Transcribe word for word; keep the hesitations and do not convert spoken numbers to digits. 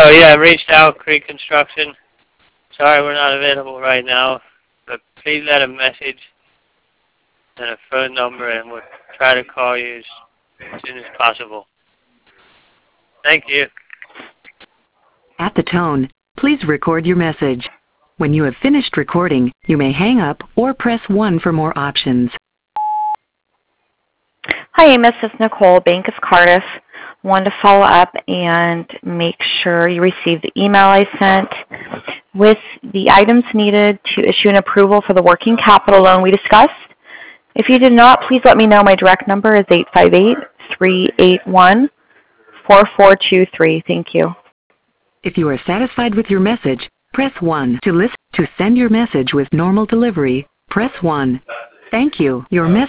Oh yeah, I reached out, Creek Construction. Sorry we're not available right now, but please let a message and a phone number and we'll try to call you as soon as possible. Thank you. At the tone, please record your message. When you have finished recording, you may hang up or press one for more options. Hi, Amos. It's Nicole, Bank of Cardiff. Wanted to follow up and make sure you received the email I sent with the items needed to issue an approval for the working capital loan we discussed. If you did not, please let me know. My direct number is eight five eight, three eight one, four four two three. Thank you. If you are satisfied with your message, press one. To listen to send your message with normal delivery, press one. Thank you. Your message